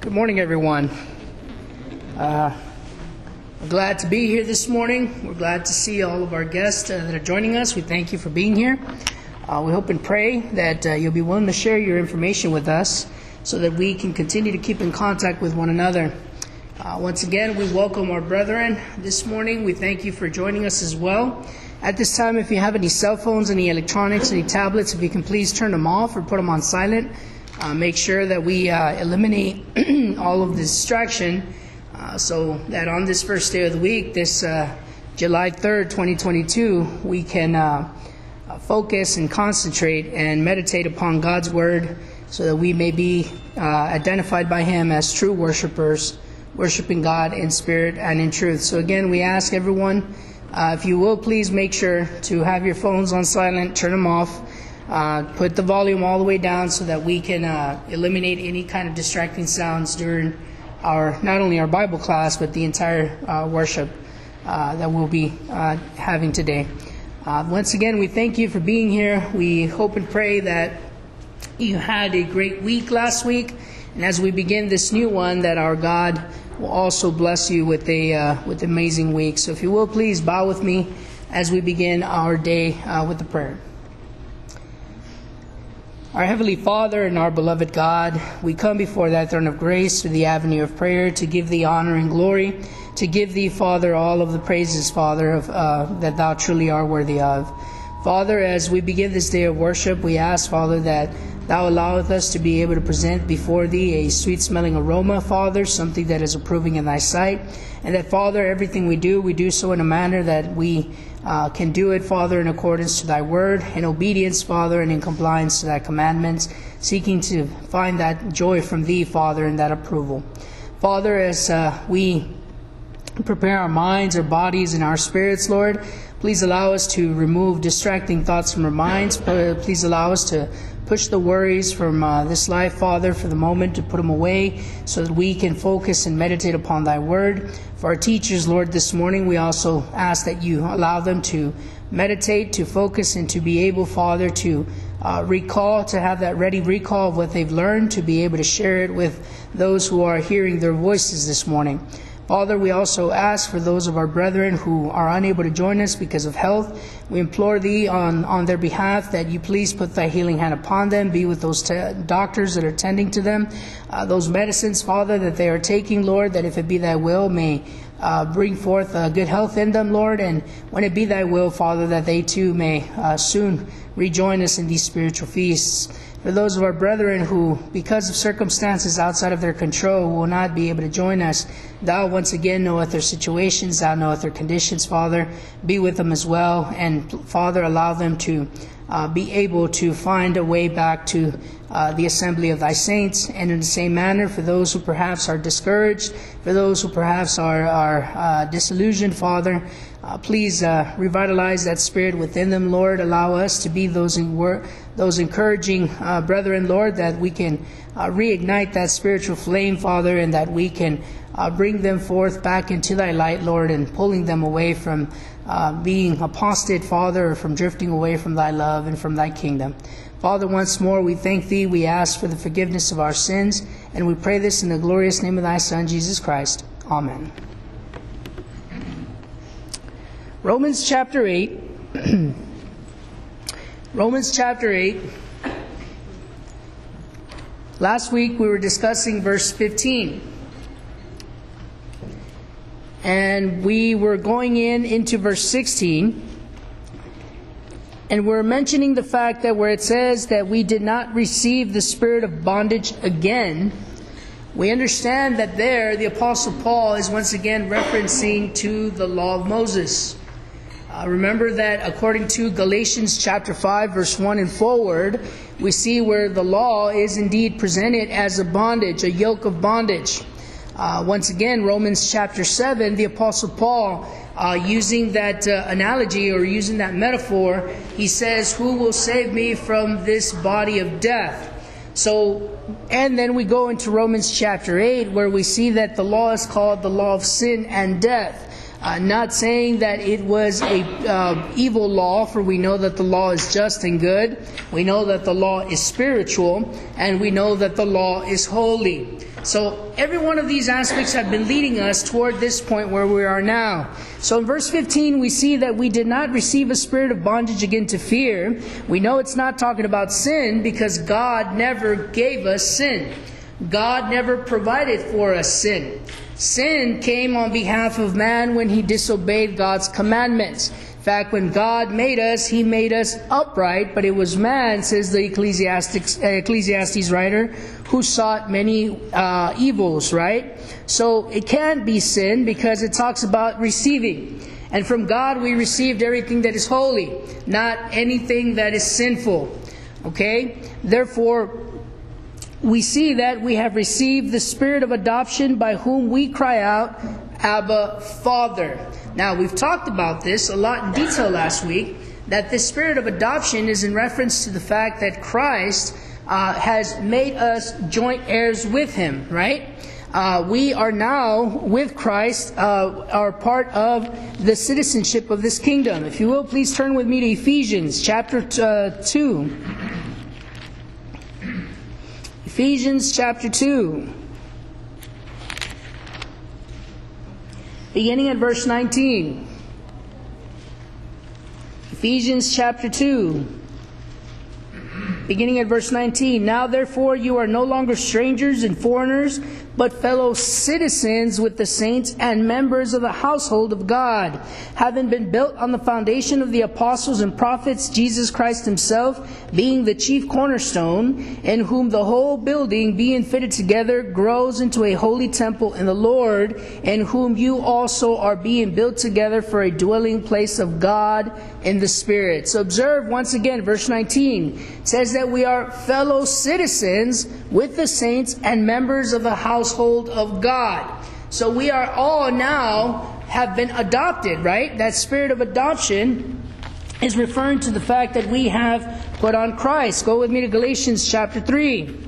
Good morning, everyone. We're glad to be here this morning. We're glad to see all of our guests that are joining us. We thank you for being here. We hope and pray that you'll be willing to share your information with us so that we can continue to keep in contact with one another. Once again, we welcome our brethren this morning. We thank you for joining us as well. At this time, if you have any cell phones, any electronics, any tablets, if you can please turn them off or put them on silent. Make sure that we eliminate all of the distraction so that on this first day of the week, this July 3rd, 2022, we can focus and concentrate and meditate upon God's Word so that we may be identified by Him as true worshipers, worshiping God in spirit and in truth. So again, we ask everyone, if you will, please make sure to have your phones on silent, turn them off. Put the volume all the way down so that we can eliminate any kind of distracting sounds during not only our Bible class, but the entire worship that we'll be having today. Once again, we thank you for being here. We hope and pray that you had a great week last week. And as we begin this new one, that our God will also bless you with with an amazing week. So if you will, please bow with me as we begin our day with the prayer. Our Heavenly Father and our beloved God, we come before thy throne of grace through the avenue of prayer to give thee honor and glory, to give thee, Father, all of the praises, Father, that thou truly art worthy of. Father, as we begin this day of worship, we ask, Father, that thou alloweth us to be able to present before thee a sweet-smelling aroma, Father, something that is approving in thy sight. And that, Father, everything we do so in a manner that we can do it, Father, in accordance to thy word, in obedience, Father, and in compliance to thy commandments, seeking to find that joy from thee, Father, and that approval. Father, as we prepare our minds, our bodies, and our spirits, Lord, please allow us to remove distracting thoughts from our minds. Please allow us to push the worries from this life, Father, for the moment, to put them away so that we can focus and meditate upon thy word. For our teachers, Lord, this morning, we also ask that you allow them to meditate, to focus, and to be able, Father, to recall, to have that ready recall of what they've learned, to be able to share it with those who are hearing their voices this morning. Father, we also ask for those of our brethren who are unable to join us because of health. We implore thee on their behalf that you please put thy healing hand upon them. Be with those doctors that are tending to them. Those medicines, Father, that they are taking, Lord, that if it be thy will, may bring forth good health in them, Lord. And when it be thy will, Father, that they too may soon rejoin us in these spiritual feasts. For those of our brethren who, because of circumstances outside of their control, will not be able to join us, thou once again knoweth their situations, thou knoweth their conditions, Father. Be with them as well, and Father, allow them to be able to find a way back to the assembly of thy saints. And in the same manner, for those who perhaps are discouraged, for those who perhaps are disillusioned, Father, please revitalize that spirit within them, Lord. Allow us to be those encouraging brethren, Lord, that we can reignite that spiritual flame, Father, and that we can bring them forth back into thy light, Lord, and pulling them away from being apostate, Father, or from drifting away from thy love and from thy kingdom. Father, once more, we thank thee. We ask for the forgiveness of our sins, and we pray this in the glorious name of thy Son, Jesus Christ. Amen. Romans chapter 8. Romans chapter 8. Last week we were discussing verse 15. And we were going into verse 16. And we're mentioning the fact that where it says that we did not receive the spirit of bondage again, we understand that there the Apostle Paul is once again referencing to the law of Moses. Remember that according to Galatians chapter 5, verse 1 and forward, we see where the law is indeed presented as a bondage, a yoke of bondage. Once again, Romans chapter 7, the Apostle Paul, using that analogy or using that metaphor, he says, "Who will save me from this body of death?" So, and then we go into Romans chapter 8, where we see that the law is called the law of sin and death. Not saying that it was a evil law, for we know that the law is just and good. We know that the law is spiritual, and we know that the law is holy. So every one of these aspects have been leading us toward this point where we are now. So in verse 15, we see that we did not receive a spirit of bondage again to fear. We know it's not talking about sin because God never gave us sin. God never provided for us sin. Sin came on behalf of man when he disobeyed God's commandments. In fact, when God made us, He made us upright, but it was man, says the Ecclesiastes writer, who sought many evils, right? So it can't be sin because it talks about receiving. And from God we received everything that is holy, not anything that is sinful. Okay? Therefore, we see that we have received the spirit of adoption by whom we cry out, Abba, Father. Now, we've talked about this a lot in detail last week, that this spirit of adoption is in reference to the fact that Christ has made us joint heirs with Him, right? We are now, with Christ, are part of the citizenship of this kingdom. If you will, please turn with me to Ephesians chapter 2. Ephesians chapter 2. Beginning at verse 19. Ephesians chapter 2. Beginning at verse 19. Now therefore you are no longer strangers and foreigners, but fellow citizens with the saints and members of the household of God, having been built on the foundation of the apostles and prophets, Jesus Christ Himself being the chief cornerstone, in whom the whole building, being fitted together, grows into a holy temple in the Lord, in whom you also are being built together for a dwelling place of God in the Spirit. So observe once again, verse 19 says that we are fellow citizens with the saints and members of the household of God. So we are all now have been adopted, right? That spirit of adoption is referring to the fact that we have put on Christ. Go with me to Galatians chapter 3.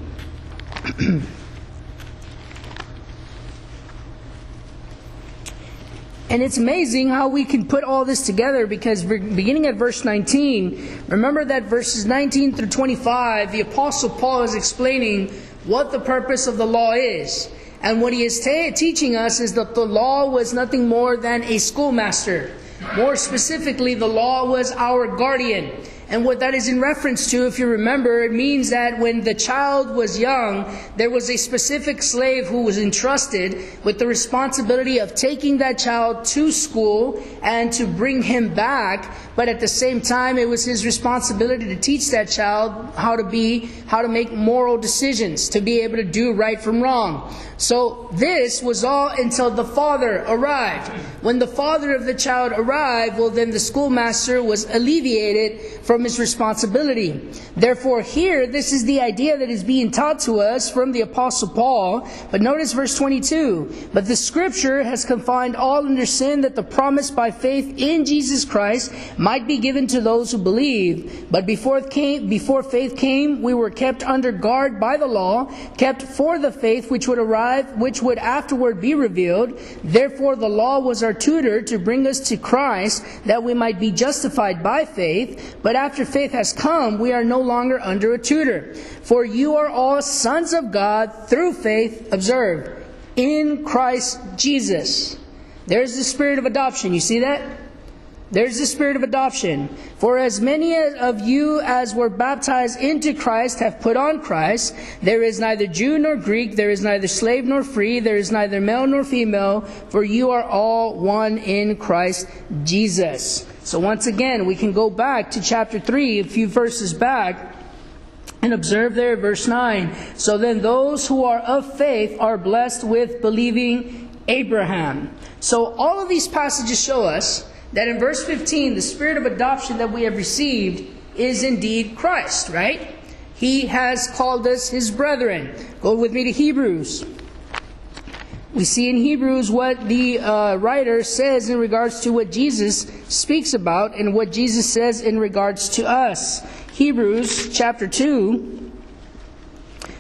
And it's amazing how we can put all this together, because beginning at verse 19, remember that verses 19 through 25, the Apostle Paul is explaining what the purpose of the law is. And what he is teaching us is that the law was nothing more than a schoolmaster. More specifically, the law was our guardian. And what that is in reference to, if you remember, it means that when the child was young, there was a specific slave who was entrusted with the responsibility of taking that child to school and to bring him back. But at the same time, it was his responsibility to teach that child how to make moral decisions, to be able to do right from wrong. So this was all until the father arrived. When the father of the child arrived, well, then the schoolmaster was alleviated from his responsibility. Therefore, here, this is the idea that is being taught to us from the Apostle Paul. But notice verse 22. But the Scripture has confined all under sin, that the promise by faith in Jesus Christ might be given to those who believe. But before faith came, we were kept under guard by the law, kept for the faith which would arrive, which would afterward be revealed. Therefore the law was our tutor to bring us to Christ, that we might be justified by faith. But after faith has come, we are no longer under a tutor. For you are all sons of God through faith, observe, in Christ Jesus. There's the spirit of adoption. You see that? There's the spirit of adoption. For as many of you as were baptized into Christ have put on Christ. There is neither Jew nor Greek, there is neither slave nor free, there is neither male nor female, for you are all one in Christ Jesus. So once again, we can go back to chapter 3, a few verses back, and observe there, verse 9. So then those who are of faith are blessed with believing Abraham. So all of these passages show us that in verse 15, the spirit of adoption that we have received is indeed Christ, right? He has called us His brethren. Go with me to Hebrews. We see in Hebrews what the writer says in regards to what Jesus speaks about and what Jesus says in regards to us. Hebrews chapter 2,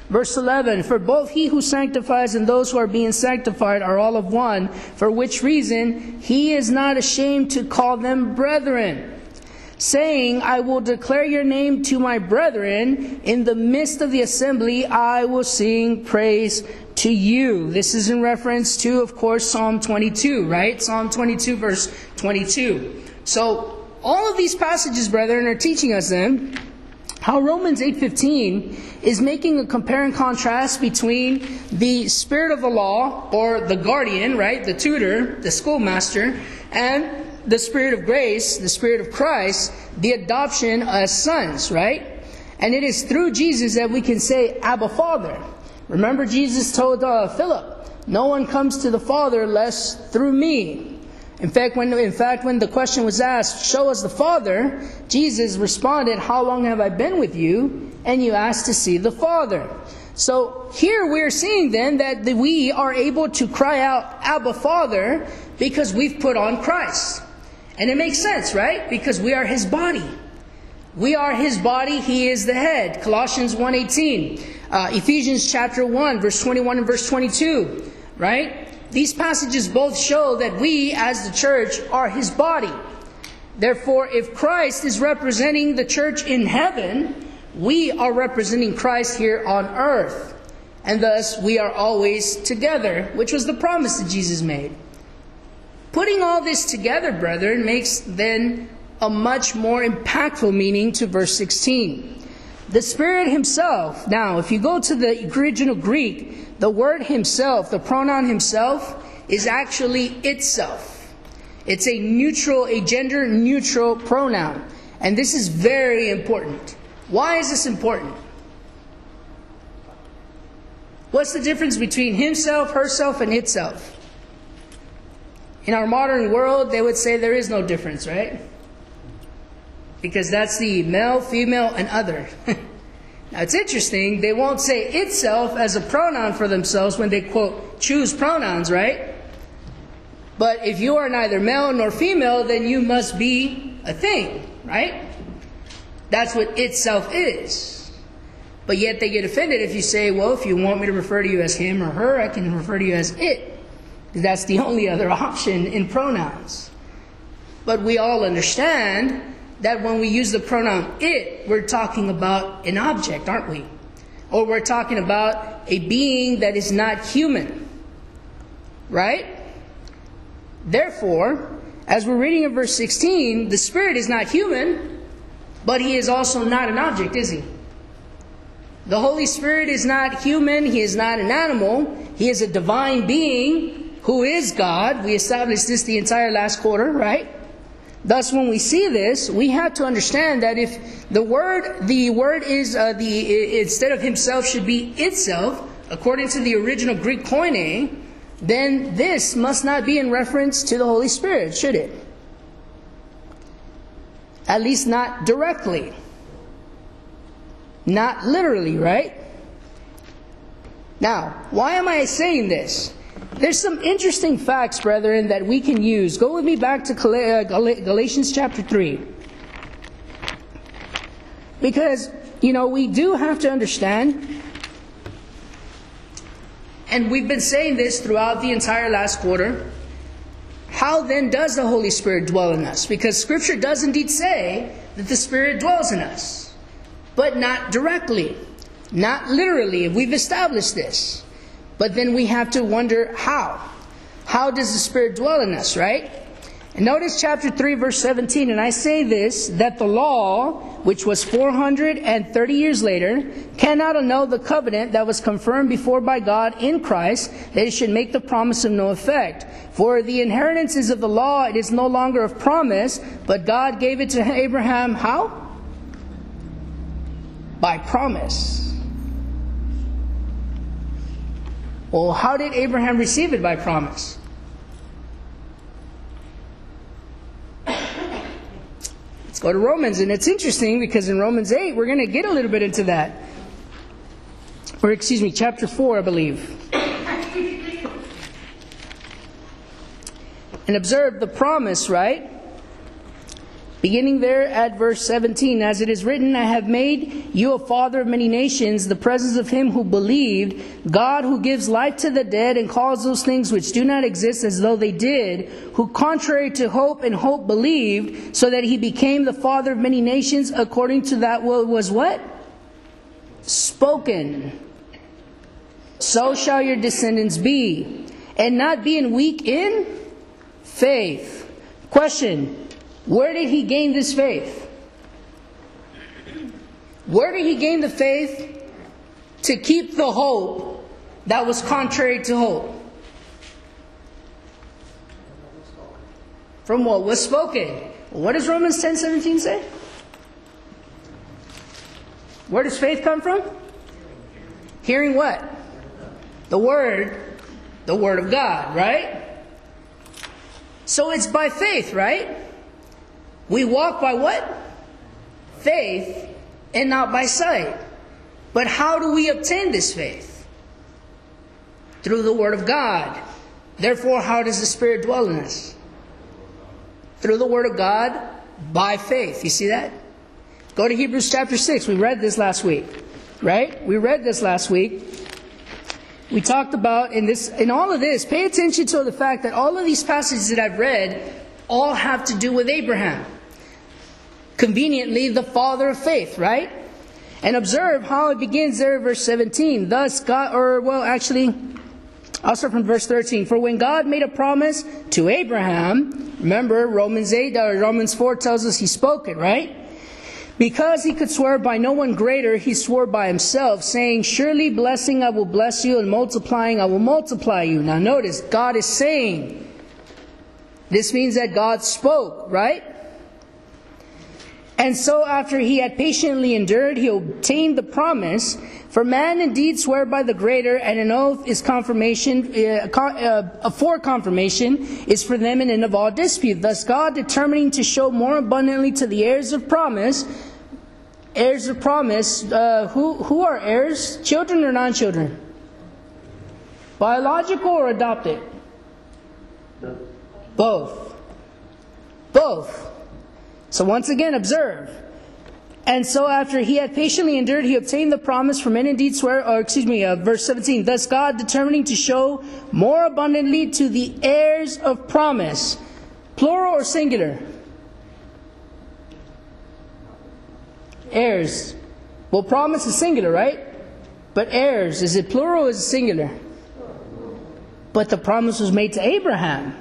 Verse 11, for both he who sanctifies and those who are being sanctified are all of one, for which reason he is not ashamed to call them brethren, saying, I will declare your name to my brethren. In the midst of the assembly, I will sing praise to you. This is in reference to, of course, Psalm 22, right? Psalm 22, verse 22. So, all of these passages, brethren, are teaching us then how Romans 8:15 is making a compare and contrast between the spirit of the law, or the guardian, right? The tutor, the schoolmaster, and the Spirit of grace, the Spirit of Christ, the adoption as sons, right? And it is through Jesus that we can say, Abba, Father. Remember, Jesus told Philip, no one comes to the Father unless through me. In fact, when the question was asked, show us the Father, Jesus responded, how long have I been with you? And you asked to see the Father. So here we're seeing then that we are able to cry out, Abba, Father, because we've put on Christ. And it makes sense, right? Because we are His body. We are His body. He is the head. Colossians 1:18. Ephesians chapter 1, verse 21 and verse 22. Right? These passages both show that we, as the church, are His body. Therefore, if Christ is representing the church in heaven, we are representing Christ here on earth. And thus, we are always together, which was the promise that Jesus made. Putting all this together, brethren, makes then a much more impactful meaning to verse 16. The Spirit Himself. Now, if you go to the original Greek, the word Himself, the pronoun Himself, is actually itself. It's a gender neutral pronoun. And this is very important. Why is this important? What's the difference between himself, herself, and itself? In our modern world, they would say there is no difference, right? Because that's the male, female, and other. Now, it's interesting. They won't say itself as a pronoun for themselves when they, quote, choose pronouns, right? But if you are neither male nor female, then you must be a thing, right? That's what itself is. But yet they get offended if you say, well, if you want me to refer to you as him or her, I can refer to you as it. Because that's the only other option in pronouns. But we all understand that when we use the pronoun it, we're talking about an object, aren't we? Or we're talking about a being that is not human. Right? Therefore, as we're reading in verse 16, the Spirit is not human, but He is also not an object, is He? The Holy Spirit is not human. He is not an animal. He is a divine being who is God. We established this the entire last quarter, right? Thus, when we see this, we have to understand that if the word is instead of Himself should be itself, according to the original Greek koine, then this must not be in reference to the Holy Spirit, should it? At least not directly. Not literally, right? Now, why am I saying this? There's some interesting facts, brethren, that we can use. Go with me back to Galatians chapter 3. Because, we do have to understand, and we've been saying this throughout the entire last quarter, how then does the Holy Spirit dwell in us? Because Scripture does indeed say that the Spirit dwells in us, but not directly, not literally. We've established this. But then we have to wonder how. How does the Spirit dwell in us, right? And notice chapter 3, verse 17. And I say this, that the law, which was 430 years later, cannot annul the covenant that was confirmed before by God in Christ, that it should make the promise of no effect. For the inheritance is of the law, it is no longer of promise, but God gave it to Abraham, how? By promise. Well, how did Abraham receive it by promise? Let's go to Romans, and it's interesting because in Romans 8, we're going to get a little bit into that. Or, chapter 4, I believe. And observe the promise, right? Beginning there at verse 17, as it is written, I have made you a father of many nations, the presence of him who believed, God who gives life to the dead and calls those things which do not exist as though they did, who contrary to hope and hope believed, so that he became the father of many nations according to that was what? Spoken. So shall your descendants be, and not being weak in faith. Question. Where did he gain this faith? Where did he gain the faith to keep the hope that was contrary to hope? From what was spoken. What does Romans 10:17 say? Where does faith come from? Hearing what? The Word of God, right? So it's by faith, right? We walk by what? Faith and not by sight. But how do we obtain this faith? Through the Word of God. Therefore, how does the Spirit dwell in us? Through the Word of God, by faith. You see that? Go to Hebrews chapter 6. We read this last week. Right? We read this last week. We talked about in all of this, pay attention to the fact that all of these passages that I've read all have to do with Abraham. Conveniently, the father of faith, right? And observe how it begins there, verse 17. Thus God, I'll start from verse 13. For when God made a promise to Abraham, remember Romans 4 tells us he spoke it, right? Because he could swear by no one greater, he swore by himself, saying, surely blessing I will bless you, and multiplying I will multiply you. Now notice, God is saying. This means that God spoke, right? And so after he had patiently endured, he obtained the promise. For man indeed swear by the greater, and an oath is confirmation, for confirmation is for them an end of all dispute. Thus God, determining to show more abundantly to the heirs of promise, who are heirs? Children or non-children? Biological or adopted? Both. So once again, observe. And so after he had patiently endured, he obtained the promise, for men indeed swear, verse 17. Thus God, determining to show more abundantly to the heirs of promise. Plural or singular? Heirs. Well, promise is singular, right? But heirs, is it plural or is it singular? But the promise was made to Abraham.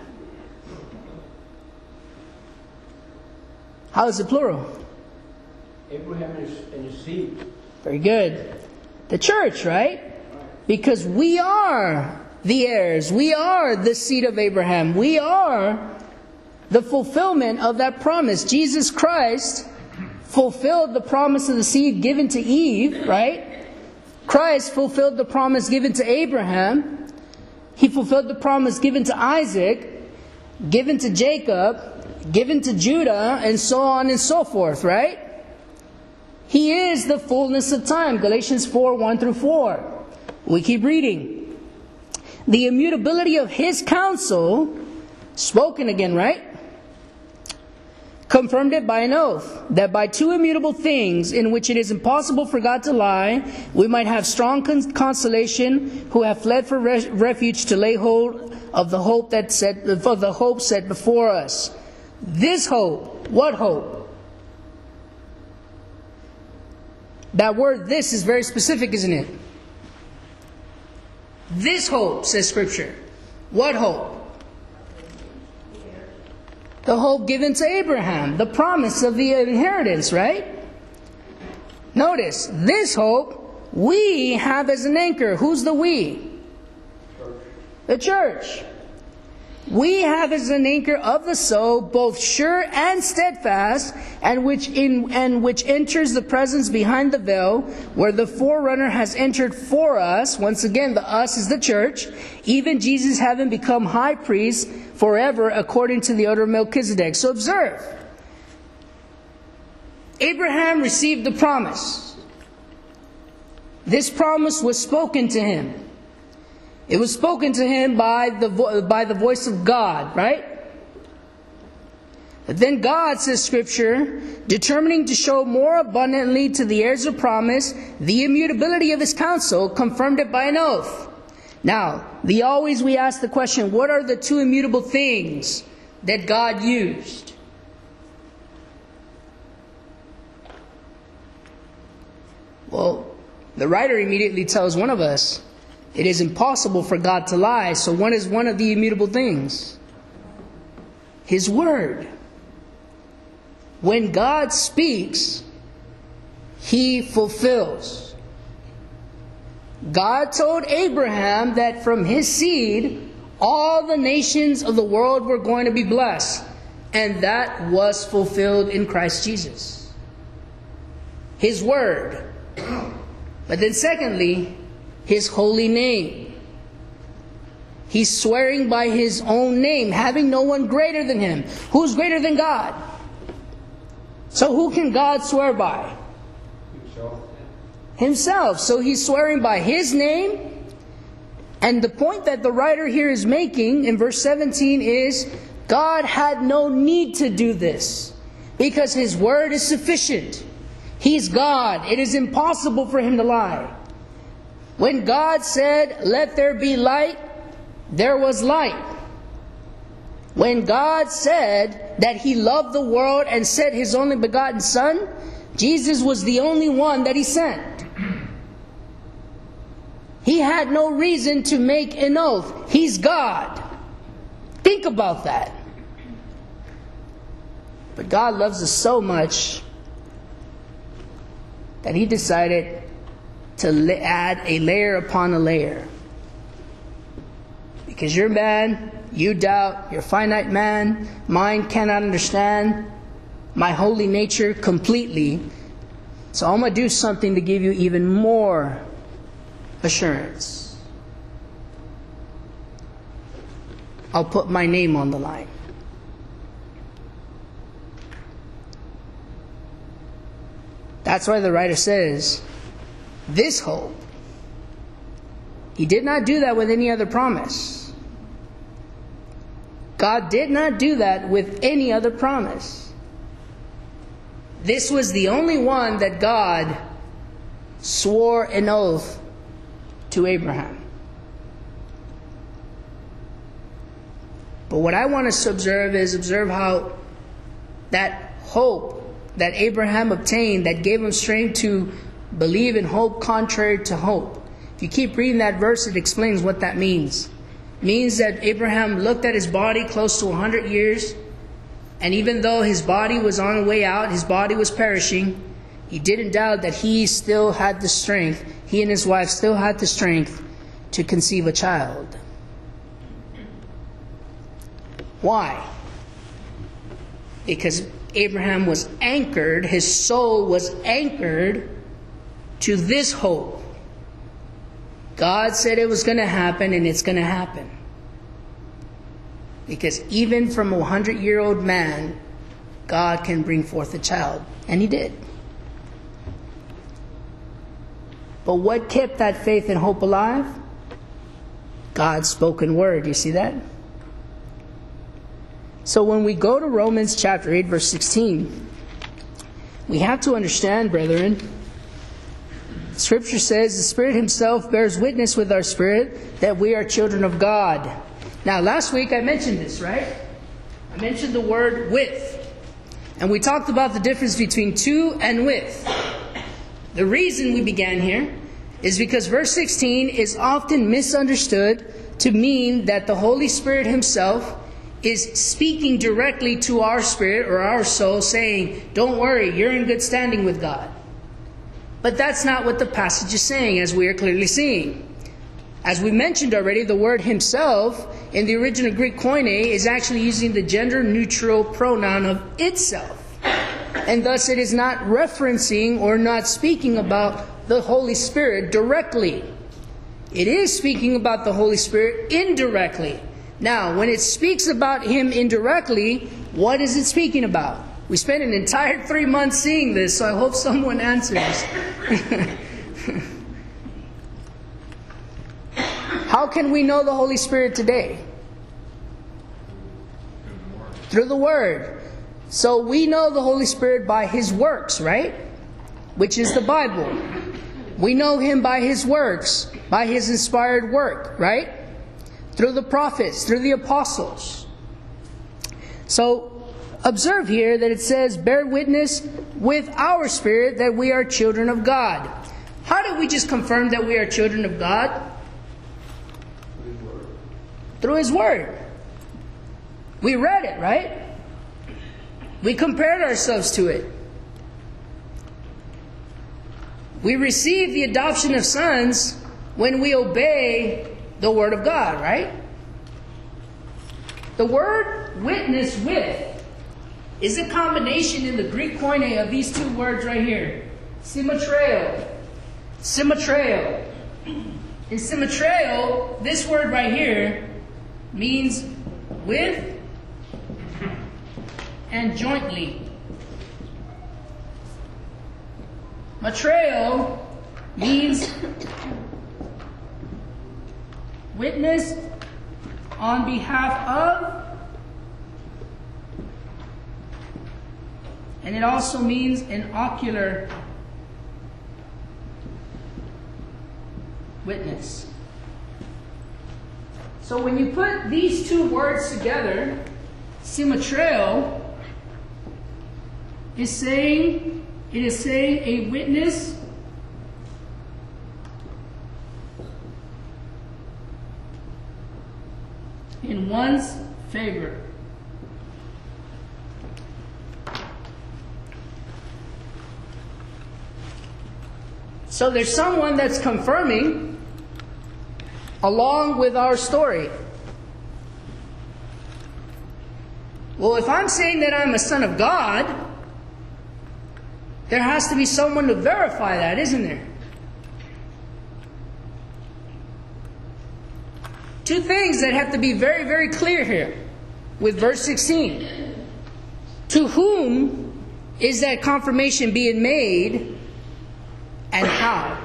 How is it plural? Abraham and his seed. Very good. The church, right? Because we are the heirs. We are the seed of Abraham. We are the fulfillment of that promise. Jesus Christ fulfilled the promise of the seed given to Eve, right? Christ fulfilled the promise given to Abraham. He fulfilled the promise given to Isaac, given to Jacob, given to Judah, and so on and so forth, right? He is the fullness of time. Galatians 4:1-4. We keep reading. The immutability of his counsel, spoken again, right? Confirmed it by an oath, that by two immutable things, in which it is impossible for God to lie, we might have strong consolation, who have fled for refuge to lay hold of the hope set before us. This hope, what hope? That word "this" is very specific, isn't it? This hope, says Scripture. What hope? The hope given to Abraham, the promise of the inheritance, right? Notice, this hope we have as an anchor. Who's the we? The church. We have as an anchor of the soul, both sure and steadfast, and which enters the presence behind the veil, where the forerunner has entered for us. Once again, the us is the church. Even Jesus having become high priest forever, according to the order of Melchizedek. So observe. Abraham received the promise. This promise was spoken to him. It was spoken to him by the voice of God, right? Then God, says Scripture, determining to show more abundantly to the heirs of promise the immutability of his counsel, confirmed it by an oath. Now, we ask the question, what are the two immutable things that God used? Well, the writer immediately tells one of us, it is impossible for God to lie. So what is one of the immutable things? His word. When God speaks, he fulfills. God told Abraham that from his seed, all the nations of the world were going to be blessed. And that was fulfilled in Christ Jesus. His word. But then secondly, his holy name. He's swearing by his own name, having no one greater than him. Who's greater than God? So who can God swear by? Himself. So he's swearing by his name. And the point that the writer here is making in verse 17 is, God had no need to do this, because his word is sufficient. He's God. It is impossible for him to lie. When God said, let there be light, there was light. When God said that he loved the world and sent his only begotten Son, Jesus was the only one that he sent. He had no reason to make an oath. He's God. Think about that. But God loves us so much that he decided to add a layer upon a layer. Because you're man, you doubt, you're finite man, mind cannot understand my holy nature completely. So I'm going to do something to give you even more assurance. I'll put my name on the line. That's why the writer says, this hope. He did not do that with any other promise. God did not do that with any other promise. This was the only one that God swore an oath to Abraham. But what I want us to observe how that hope that Abraham obtained, that gave him strength to believe in hope contrary to hope. If you keep reading that verse, it explains what that means. It means that Abraham looked at his body close to 100 years, and even though his body was on the way out, his body was perishing, he didn't doubt that he still had the strength, he and his wife still had the strength to conceive a child. Why? Because Abraham was anchored, his soul was anchored to this hope. God said it was going to happen, and it's going to happen. Because even from a 100-year-old man, God can bring forth a child. And he did. But what kept that faith and hope alive? God's spoken word. You see that? So when we go to Romans chapter 8, verse 16, we have to understand, brethren, Scripture says the Spirit himself bears witness with our spirit that we are children of God. Now, last week I mentioned this, right? I mentioned the word with. And we talked about the difference between to and with. The reason we began here is because verse 16 is often misunderstood to mean that the Holy Spirit himself is speaking directly to our spirit or our soul, saying, don't worry, you're in good standing with God. But that's not what the passage is saying, as we are clearly seeing. As we mentioned already, the word himself in the original Greek koine is actually using the gender-neutral pronoun of itself. And thus it is not referencing or not speaking about the Holy Spirit directly. It is speaking about the Holy Spirit indirectly. Now, when it speaks about him indirectly, what is it speaking about? We spent an entire 3 months seeing this, so I hope someone answers. How can we know the Holy Spirit today? Through the Word. So we know the Holy Spirit by His works, right? Which is the Bible. We know Him by His works, by His inspired work, right? Through the prophets, through the apostles. So observe here that it says, bear witness with our spirit that we are children of God. How did we just confirm that we are children of God? Through His Word. We read it, right? We compared ourselves to it. We receive the adoption of sons when we obey the Word of God, right? The word witness with is a combination in the Greek koine of these two words right here. Symmetreo. Symmetreo. In symmetreo, this word right here means with and jointly. Matreo means witness on behalf of, and it also means an ocular witness. So when you put these two words together, symmetreo is saying a witness in one's favor. So there's someone that's confirming along with our story. Well, if I'm saying that I'm a son of God, there has to be someone to verify that, isn't there? Two things that have to be very, very clear here with verse 16. To whom is that confirmation being made, and how?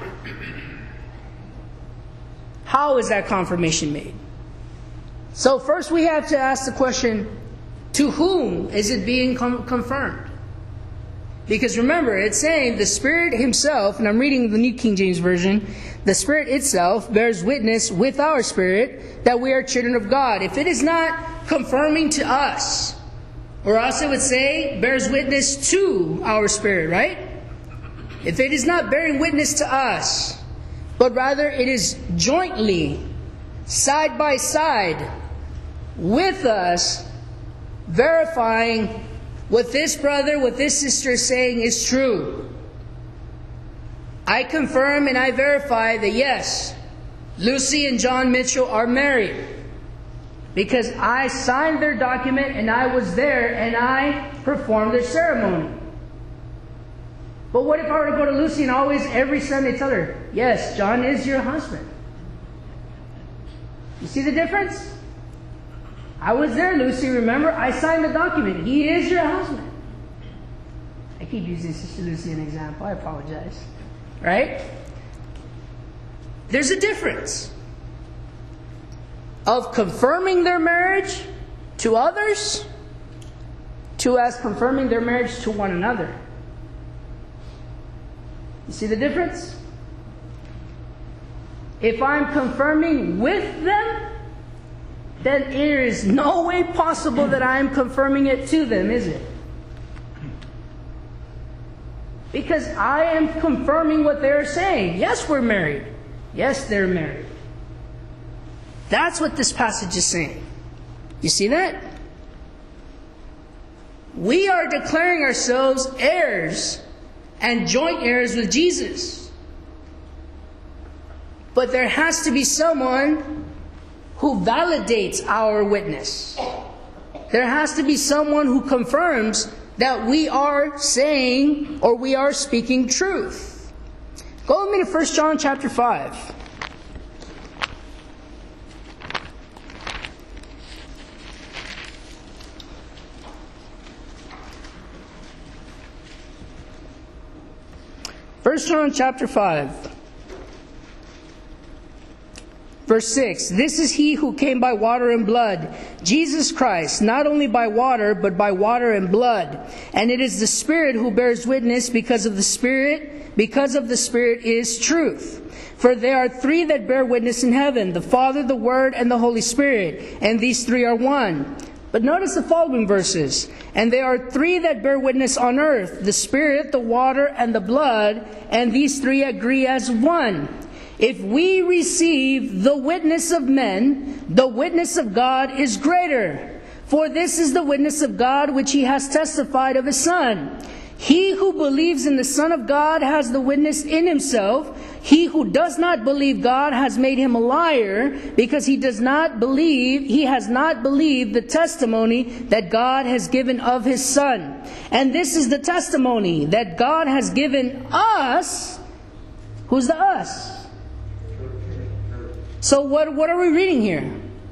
How is that confirmation made? So first we have to ask the question, to whom is it being confirmed? Because remember, it's saying the Spirit Himself, and I'm reading the New King James Version, the Spirit itself bears witness with our spirit that we are children of God. If it is not confirming to us, or else it would say, bears witness to our spirit, right? If it is not bearing witness to us, but rather it is jointly, side by side, with us, verifying what this brother, what this sister is saying is true. I confirm and I verify that yes, Lucy and John Mitchell are married. Because I signed their document and I was there and I performed their ceremony. But what if I were to go to Lucy and always every Sunday tell her, yes, John is your husband? You see the difference? I was there, Lucy, remember? I signed the document. He is your husband. I keep using Sister Lucy as an example. I apologize. Right? There's a difference of confirming their marriage to others to as confirming their marriage to one another. You see the difference? If I'm confirming with them, then there is no way possible that I am confirming it to them, is it? Because I am confirming what they're saying. Yes, we're married. Yes, they're married. That's what this passage is saying. You see that? We are declaring ourselves heirs and joint heirs with Jesus. But there has to be someone who validates our witness. There has to be someone who confirms that we are saying or we are speaking truth. Go with me to 1 John chapter 5. First John chapter 5. Verse 6, this is he who came by water and blood, Jesus Christ, not only by water, but by water and blood. And it is the Spirit who bears witness, because of the Spirit is truth. For there are three that bear witness in heaven, the Father, the Word, and the Holy Spirit, and these three are one. But notice the following verses. And there are three that bear witness on earth, the Spirit, the water, and the blood, and these three agree as one. If we receive the witness of men, the witness of God is greater. For this is the witness of God which he has testified of his Son. He who believes in the Son of God has the witness in himself. He who does not believe God has made him a liar, because he has not believed the testimony that God has given of his Son. And this is the testimony that God has given us. Who's the us? So what are we reading here?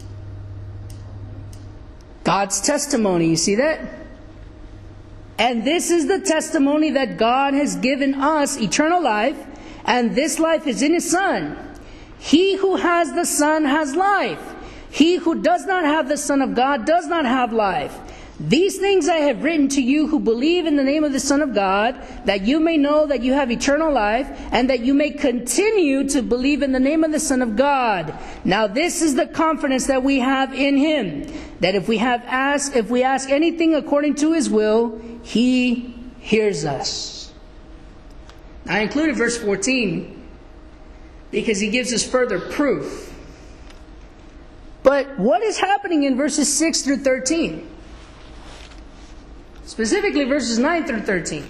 God's testimony. You see that? And this is the testimony that God has given us, eternal life, and this life is in his Son. He who has the Son has life. He who does not have the Son of God does not have life. These things I have written to you who believe in the name of the Son of God, that you may know that you have eternal life, and that you may continue to believe in the name of the Son of God. Now this is the confidence that we have in him, that if we ask anything according to his will, he hears us. I included verse 14 because he gives us further proof. But what is happening in verses 6 through 13? Specifically verses 9 through 13.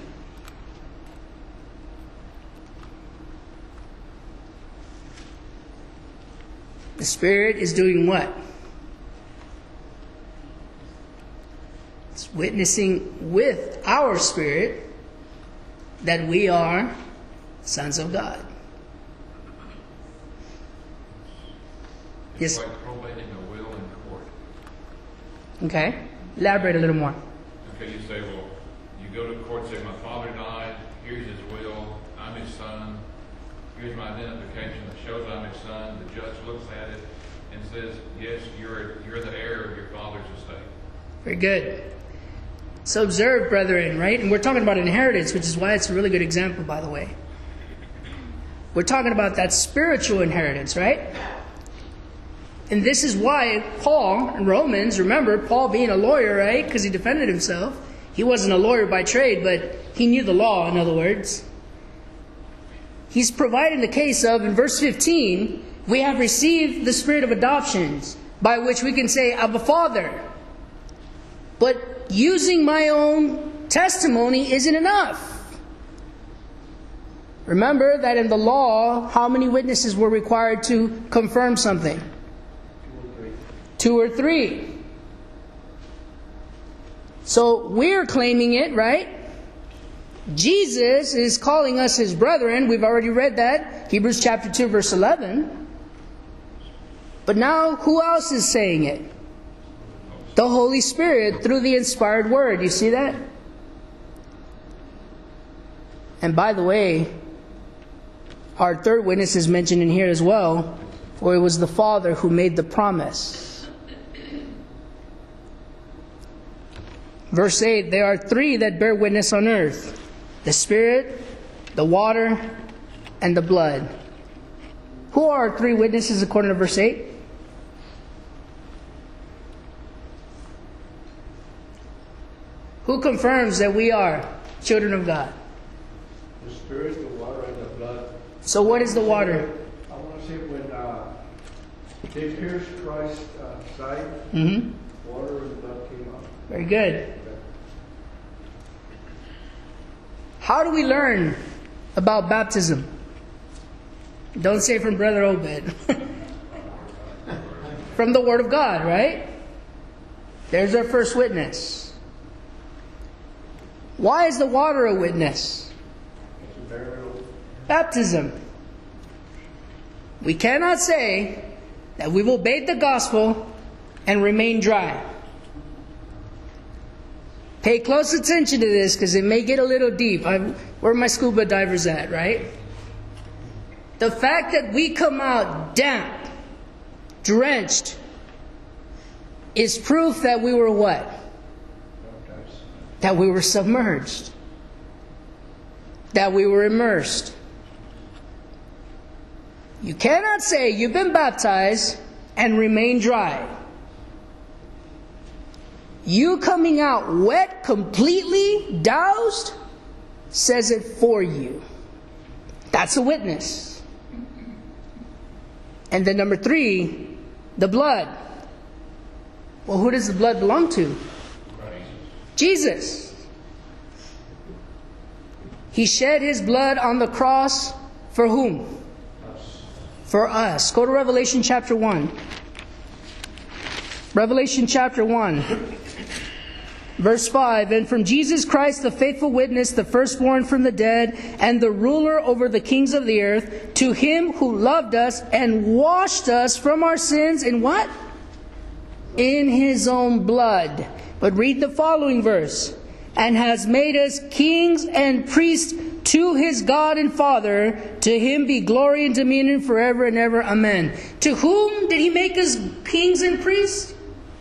The Spirit is doing what? It's witnessing with our spirit that we are sons of God. Yes. It's like probating a will in court. Okay. Elaborate a little more. Okay, you say, well, you go to court and say, my father died, here's his will, I'm his son, here's my identification that shows I'm his son. The judge looks at it and says, yes, you're the heir of your father's estate. Very good. So observe, brethren, right? And we're talking about inheritance, which is why it's a really good example, by the way. We're talking about that spiritual inheritance, right? And this is why Paul in Romans, remember, Paul being a lawyer, right? Because he defended himself. He wasn't a lawyer by trade, but he knew the law, in other words. He's providing the case of, in verse 15, we have received the spirit of adoptions, by which we can say, Abba, Father. But using my own testimony isn't enough. Remember that in the law, how many witnesses were required to confirm something? 2 or 3. So we're claiming it, right? Jesus is calling us his brethren. We've already read that. Hebrews chapter 2, verse 11. But now, who else is saying it? The Holy Spirit through the inspired word. You see that? And by the way, our third witness is mentioned in here as well, for it was the Father who made the promise. Verse 8, there are 3 that bear witness on earth, the Spirit, the water, and the blood. Who are our 3 witnesses according to verse 8? Who confirms that we are children of God? The Spirit, the water, and the blood. So what is the water? I want to say when they pierced Christ's side, water and blood came out. Very good. How do we learn about baptism? Don't say from Brother Obed. From the Word of God, right? There's our first witness. Why is the water a witness? Baptism. We cannot say that we've obeyed the gospel and remain dry. Pay close attention to this because it may get a little deep. Where are my scuba divers at, right? The fact that we come out damp drenched, is proof that we were what? That we were submerged. That we were immersed. You cannot say you've been baptized and remain dry. You coming out wet, completely doused, says it for you. That's a witness. And then number 3, the blood. Well, who does the blood belong to? Jesus. He shed His blood on the cross for whom? For us. Go to Revelation chapter 1. Revelation chapter 1. Verse 5, and from Jesus Christ, the faithful witness, the firstborn from the dead, and the ruler over the kings of the earth, to Him who loved us and washed us from our sins in what? In His own blood. But read the following verse. And has made us kings and priests to His God and Father. To Him be glory and dominion forever and ever. Amen. To whom did He make us kings and priests?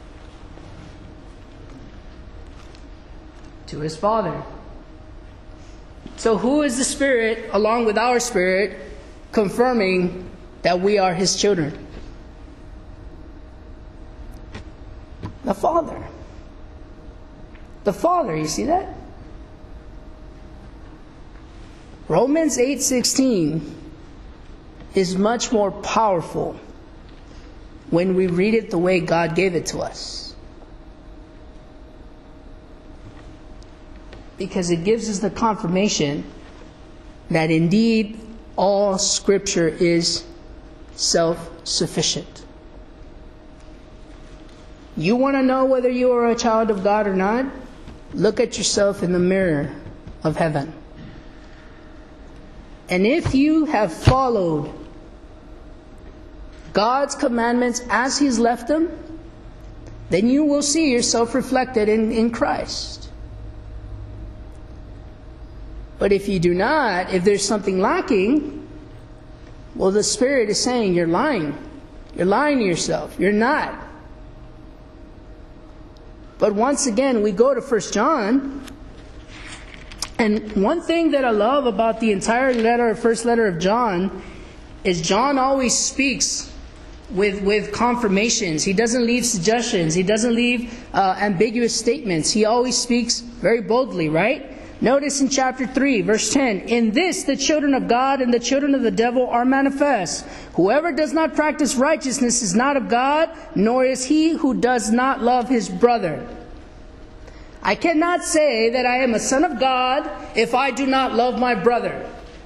To His Father. So who is the Spirit, along with our spirit, confirming that we are His children? The Father. The Father, you see that? Romans 8:16 is much more powerful when we read it the way God gave it to us. Because it gives us the confirmation that indeed all Scripture is self-sufficient. You want to know whether you are a child of God or not? Look at yourself in the mirror of heaven. And if you have followed God's commandments as He's left them, then you will see yourself reflected in Christ. But if you do not, if there's something lacking, well, the Spirit is saying you're lying. You're lying to yourself. You're not. But once again, we go to 1 John. And one thing that I love about the entire letter, first letter of John, is John always speaks with confirmations. He doesn't leave suggestions. He doesn't leave ambiguous statements. He always speaks very boldly, right? Notice in chapter 3, verse 10, in this the children of God and the children of the devil are manifest. Whoever does not practice righteousness is not of God, nor is he who does not love his brother. I cannot say that I am a son of God if I do not love my brother.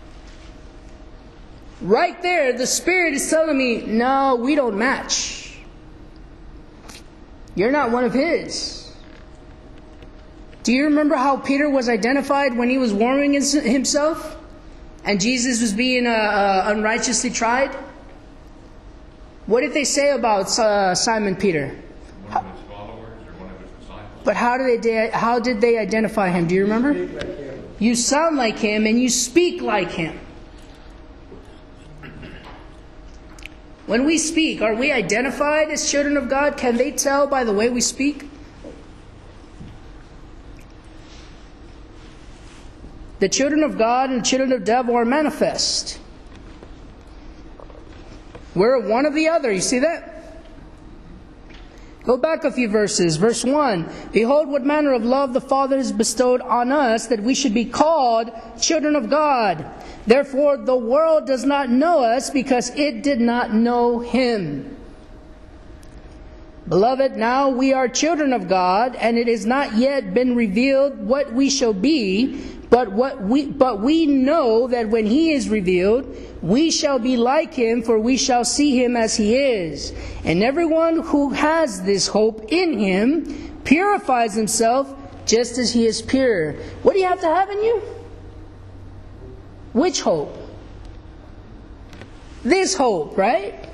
Right there, the Spirit is telling me, no, we don't match. You're not one of His. Do you remember how Peter was identified when he was warming himself? And Jesus was being unrighteously tried? What did they say about Simon Peter? One of his followers or one of his disciples? But how did they identify him? Do you remember? You sound like him and you speak like him. When we speak, are we identified as children of God? Can they tell by the way we speak? The children of God and the children of the devil are manifest. We're one or the other. You see that? Go back a few verses. Verse 1. Behold, what manner of love the Father has bestowed on us, that we should be called children of God. Therefore, the world does not know us, because it did not know Him. Beloved, now we are children of God, and it has not yet been revealed what we shall be. But we know that when He is revealed, we shall be like Him, for we shall see Him as He is. And everyone who has this hope in Him purifies himself just as He is pure. What do you have to have in you? Which hope? This hope, right?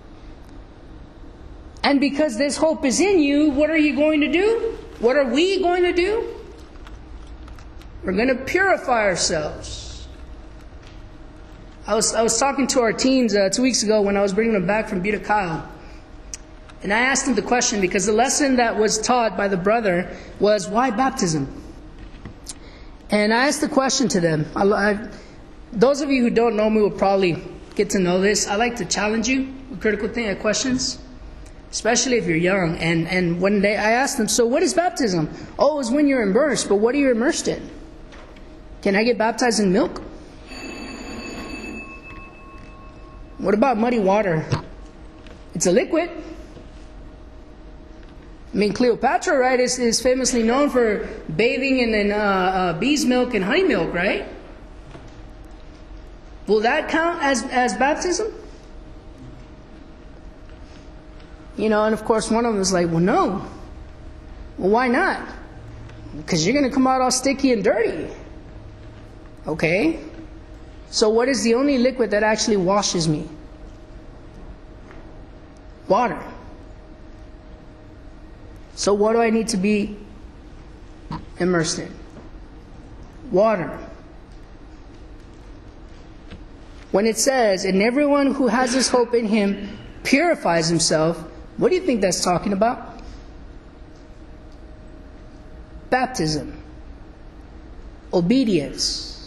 And because this hope is in you, what are you going to do? What are we going to do? We're going to purify ourselves. I was talking to our teens 2 weeks ago when I was bringing them back from Butte, Kyle. And I asked him the question because the lesson that was taught by the brother was, why baptism? And I asked the question to them. Those of you who don't know me will probably get to know this. I like to challenge you with critical questions, especially if you're young. And one day I asked them, so what is baptism? Oh, it's when you're immersed. But what are you immersed in? Can I get baptized in milk? What about muddy water? It's a liquid. I mean, Cleopatra, right, is famously known for bathing in bee's milk and honey milk, right? Will that count as baptism? You know, and of course one of them was like, well, no. Well, why not? Because you're going to come out all sticky and dirty. Okay. So what is the only liquid that actually washes me? Water. So what do I need to be immersed in? Water. When it says, and everyone who has his hope in him purifies himself, what do you think that's talking about? Baptism. Obedience.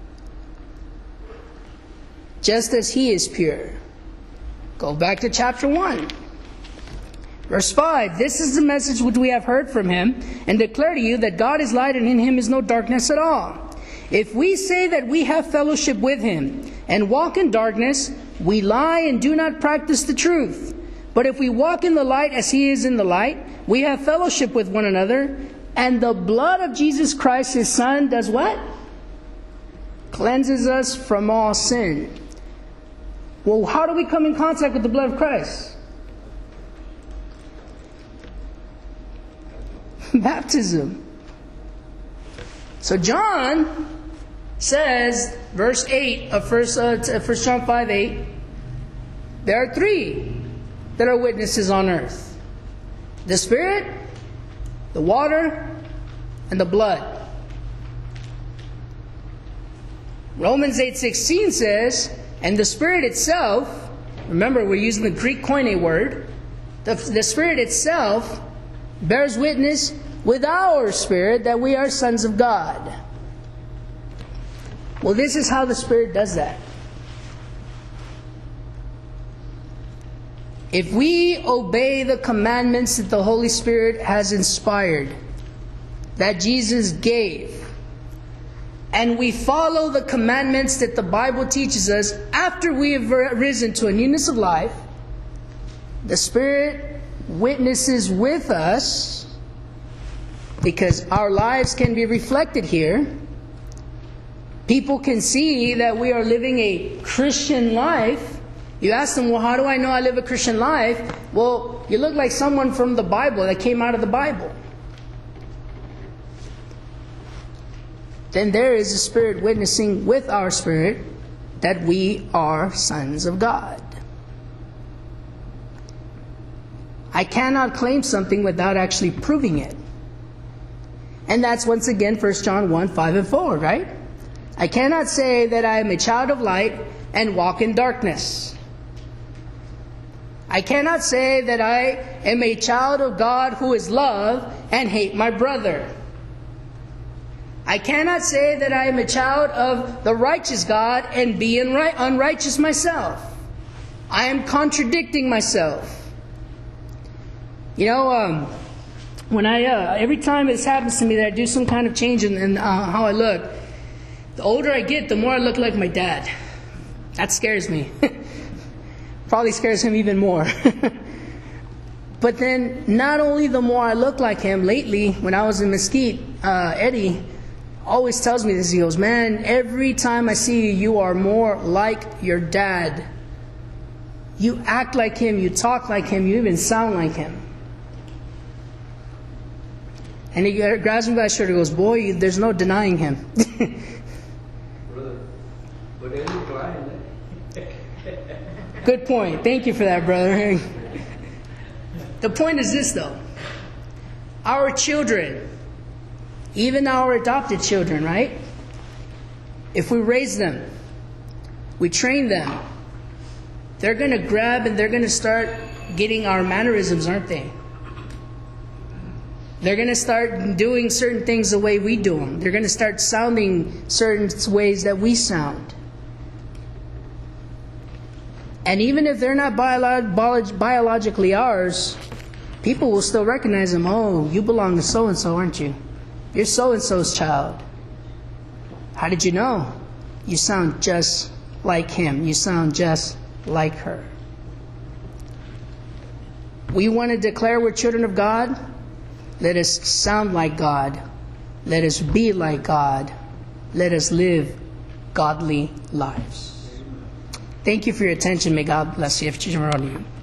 Just as he is pure. Go back to chapter 1. Verse 5, this is the message which we have heard from him, and declare to you that God is light and in him is no darkness at all. If we say that we have fellowship with him and walk in darkness, we lie and do not practice the truth. But if we walk in the light as he is in the light, we have fellowship with one another, and the blood of Jesus Christ, his Son, does what? Cleanses us from all sin. Well, how do we come in contact with the blood of Christ? Baptism. So John says, verse 8 of 1 John 5:8, there are three that are witnesses on earth: the Spirit, the water, and the blood. Romans 8:16 says, and the Spirit itself, remember we're using the Greek koine word, the Spirit itself bears witness with our spirit that we are sons of God. Well, this is how the Spirit does that. If we obey the commandments that the Holy Spirit has inspired, that Jesus gave, and we follow the commandments that the Bible teaches us after we have risen to a newness of life, the Spirit witnesses with us, because our lives can be reflected here. People can see that we are living a Christian life. You ask them, well, how do I know I live a Christian life? Well, you look like someone from the Bible, that came out of the Bible. Then there is the Spirit witnessing with our spirit that we are sons of God. I cannot claim something without actually proving it. And that's once again 1 John 1, 5 and 4, right? I cannot say that I am a child of light and walk in darkness. I cannot say that I am a child of God who is love and hate my brother. I cannot say that I am a child of the righteous God and be unrighteous myself. I am contradicting myself. You know, when every time this happens to me that I do some kind of change in how I look, the older I get, the more I look like my dad. That scares me. Probably scares him even more. But then, not only the more I look like him, lately, when I was in Mesquite, Eddie always tells me this. He goes, man, every time I see you, you are more like your dad. You act like him, you talk like him, you even sound like him. And he grabs me by the shirt and goes, boy, there's no denying him. Brother, but Eddie's blind. Good point. Thank you for that, brother. The point is this, though. Our children, even our adopted children, right? If we raise them, we train them, they're going to grab and they're going to start getting our mannerisms, aren't they? They're going to start doing certain things the way we do them. They're going to start sounding certain ways that we sound. And even if they're not biologically ours, people will still recognize them. Oh, you belong to so-and-so, aren't you? You're so-and-so's child. How did you know? You sound just like him. You sound just like her. We want to declare we're children of God. Let us sound like God. Let us be like God. Let us live godly lives. Thank you for your attention. May God bless you. If you